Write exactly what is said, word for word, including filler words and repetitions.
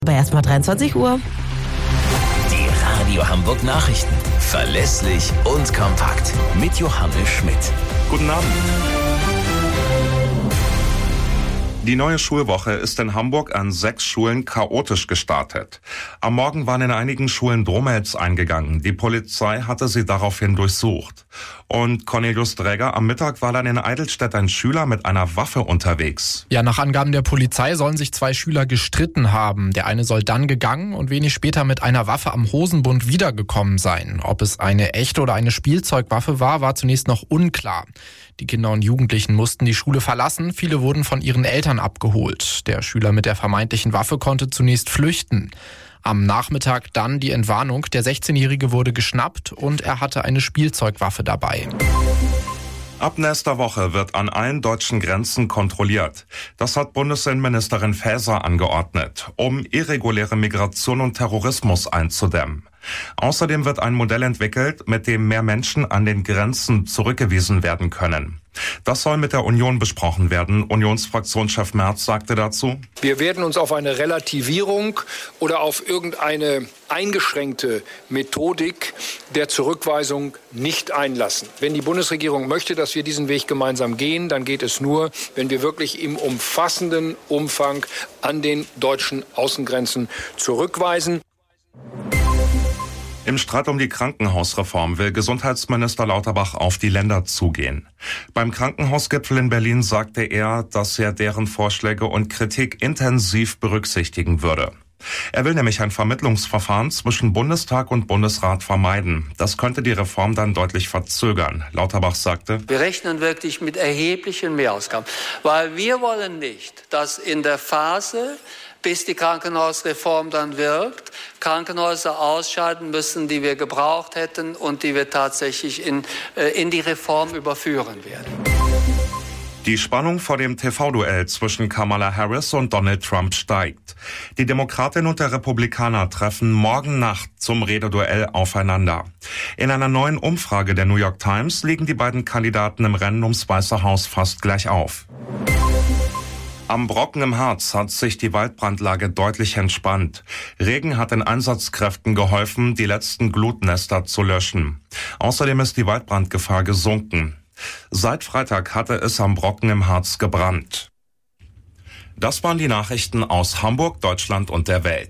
Aber erstmal dreiundzwanzig Uhr. Die Radio Hamburg Nachrichten. Verlässlich und kompakt. Mit Johannes Schmidt. Guten Abend. Die neue Schulwoche ist in Hamburg an sechs Schulen chaotisch gestartet. Am Morgen waren in einigen Schulen Drohmails eingegangen. Die Polizei hatte sie daraufhin durchsucht. Und Cornelius Dräger, am Mittag war dann in Eidelstedt ein Schüler mit einer Waffe unterwegs. Ja, nach Angaben der Polizei sollen sich zwei Schüler gestritten haben. Der eine soll dann gegangen und wenig später mit einer Waffe am Hosenbund wiedergekommen sein. Ob es eine echte oder eine Spielzeugwaffe war, war zunächst noch unklar. Die Kinder und Jugendlichen mussten die Schule verlassen. Viele wurden von ihren Eltern abgeholt. Der Schüler mit der vermeintlichen Waffe konnte zunächst flüchten. Am Nachmittag dann die Entwarnung. Der sechzehnjährige wurde geschnappt und er hatte eine Spielzeugwaffe dabei. Ab nächster Woche wird an allen deutschen Grenzen kontrolliert. Das hat Bundesinnenministerin Faeser angeordnet, um irreguläre Migration und Terrorismus einzudämmen. Außerdem wird ein Modell entwickelt, mit dem mehr Menschen an den Grenzen zurückgewiesen werden können. Das soll mit der Union besprochen werden. Unionsfraktionschef Merz sagte dazu: Wir werden uns auf eine Relativierung oder auf irgendeine eingeschränkte Methodik der Zurückweisung nicht einlassen. Wenn die Bundesregierung möchte, dass wir diesen Weg gemeinsam gehen, dann geht es nur, wenn wir wirklich im umfassenden Umfang an den deutschen Außengrenzen zurückweisen. Im Streit um die Krankenhausreform will Gesundheitsminister Lauterbach auf die Länder zugehen. Beim Krankenhausgipfel in Berlin sagte er, dass er deren Vorschläge und Kritik intensiv berücksichtigen würde. Er will nämlich ein Vermittlungsverfahren zwischen Bundestag und Bundesrat vermeiden. Das könnte die Reform dann deutlich verzögern. Lauterbach sagte: Wir rechnen wirklich mit erheblichen Mehrausgaben, weil wir wollen nicht, dass in der Phase, bis die Krankenhausreform dann wirkt, Krankenhäuser ausscheiden müssen, die wir gebraucht hätten und die wir tatsächlich in, äh, in die Reform überführen werden. Die Spannung vor dem T V-Duell zwischen Kamala Harris und Donald Trump steigt. Die Demokratin und der Republikaner treffen morgen Nacht zum Rededuell aufeinander. In einer neuen Umfrage der New York Times liegen die beiden Kandidaten im Rennen ums Weiße Haus fast gleich auf. Am Brocken im Harz hat sich die Waldbrandlage deutlich entspannt. Regen hat den Einsatzkräften geholfen, die letzten Glutnester zu löschen. Außerdem ist die Waldbrandgefahr gesunken. Seit Freitag hatte es am Brocken im Harz gebrannt. Das waren die Nachrichten aus Hamburg, Deutschland und der Welt.